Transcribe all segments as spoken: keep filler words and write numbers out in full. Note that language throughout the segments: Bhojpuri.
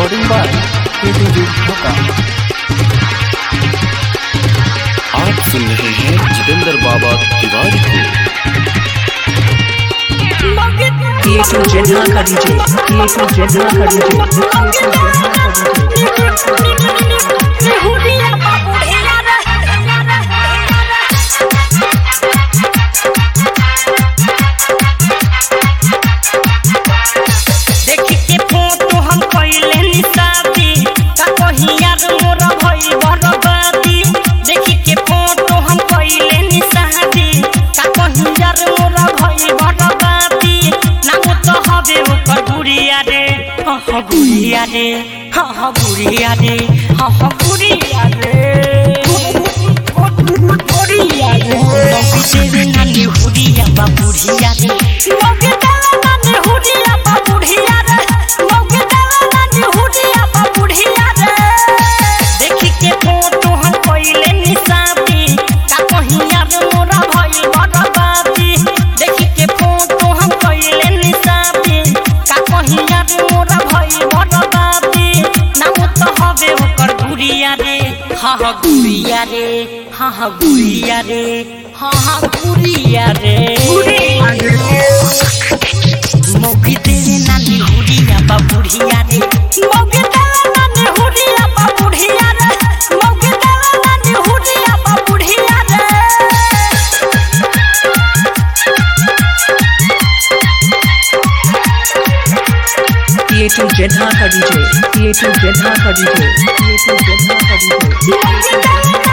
Recording by A to Z Dhaka. आप सुन रहे हैं जितेंद्र बाबा तिवारी को। A to Z Dhaka DJ, A to Z Dhaka गुड़िया रे, हाँ हाँ गुड़िया रे, हाँ हाँ गुड़िया रे, गुड़िया रे, मौकी तेरे नानी हुड़िया बा बुढ़िया रे, मौकी तेरे नानी हुड़िया बा बुढ़िया रे, मौकी तेरे नानी हुड़िया बा बुढ़िया रे। देखी के फोटो हम कोइले निशाबी, का कहिया रे मोरा भई बरबादी। देखी के फोटो हम कोइले निशाबी, का कहिया रे मोरा हाँ हाँ गुड़िया रे, हाँ हाँ गुड़िया रे, हाँ हाँ गुड़िया रे, मौकी तेरे नानी हुड़िया बा बुढ़िया रे, मौकी तेरे नानी हुड़िया बा बुढ़िया रे, मौकी तेरे नानी हुड़िया बा बुढ़िया रे। A to Z Dhaka DJ, A to Z Dhaka DJ, A to Z Dhaka DJ.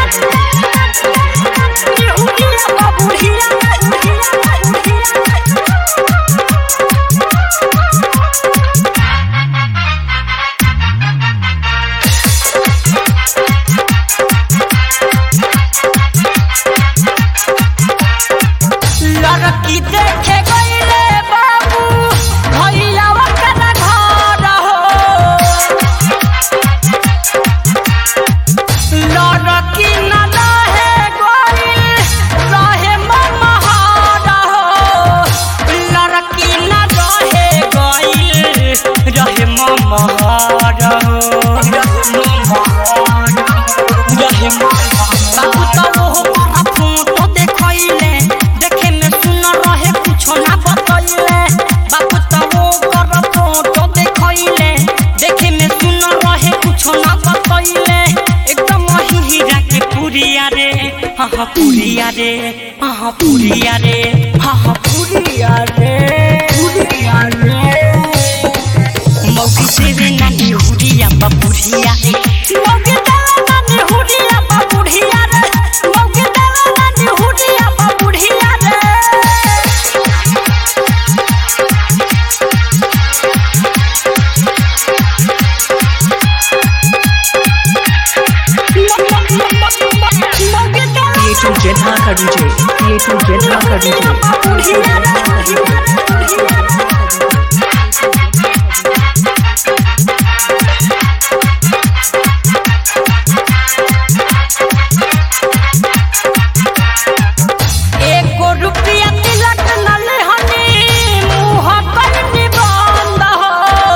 लड़की देखे गईले बाबू भैया वकरा घर हो, लड़की न रहे गई रहे ममहार हो, लड़की न रहे गई रहे ममहार हो, रहे बाबू तो वो बड़ा फोटो देखैले, देखे में सुन रहे कुछ ना बतैले, बाबू तो वो कर फोटो देखैले, देखे में सुन रहे कुछ ना बतैले, एकदम वही हीरा के पुरिया रे, हाँ हाँ पुरिया रे, हाँ हाँ पुरिया रे, हाँ हाँ पुरिया रे, पुरिया रे, मौकी तेरे नानी हुड़िया बा बुढ़िया रे, मौकी तेरे नानी हुड़िया बा बुढ़िया रे, मौकी तेरे नानी हुड़िया बा बुढ़िया रे। A to Z Dhaka DJ, A to Z Dhaka DJ. एको रुपया तिलक न लेहनी, मुँह कइनी बंद हो,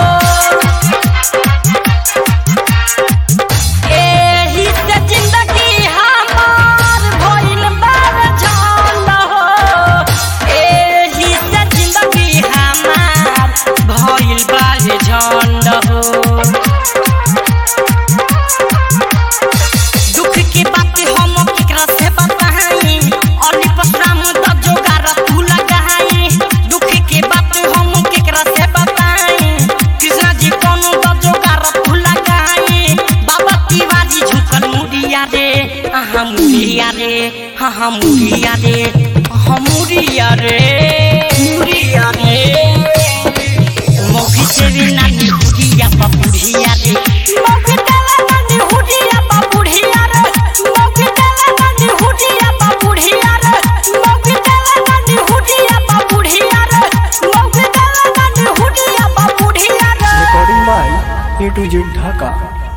एही से जिंदगी हमार भइल बार झंड हो, एही से जिंदगी हमार भइल बार झंड हो। दुख की बात हम केकरा से बताई, अली पसराम द जोगार तू लगाई, दुख की बात हम केकरा से बताई, कृष्णा जी कोनो द जोगार तू लगाई, बाबा तिवारी झुकल मुड़िया रे, आहा मुड़िया रे, हाँ हाँ मुड़िया रे, हाँ मुड़िया रे, मुड़िया रे, मौकी तेरे नानी हुड़िया बा बुढ़िया रे, मौकी तेरे नानी हुड़िया बा बुढ़िया रे, मौकी तेरे नानी हुड़िया बा बुढ़िया रे, मौकी तेरे नानी हुड़िया बा बुढ़िया रे, मौकी तेरे नानी हुड़िया बा बुढ़िया रे। Recording by A to Z Dhaka.